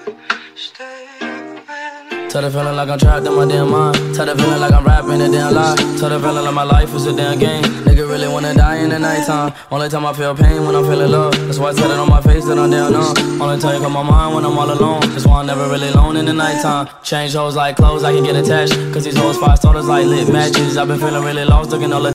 Tell the feeling like I'm trapped in my damn mind. Tell the feeling like I'm rapping a damn lie. Tell the feeling like my life is a damn game. Nigga really wanna die in the nighttime. Only time I feel pain when I'm feeling love. That's why I tell it on my face that I'm down numb. Only time you come my mind when I'm all alone. That's why I'm never really alone in the nighttime. Change hoes like clothes, I can get attached. Cause these hoes 5 starters like lit matches. I've been feeling really lost, looking all the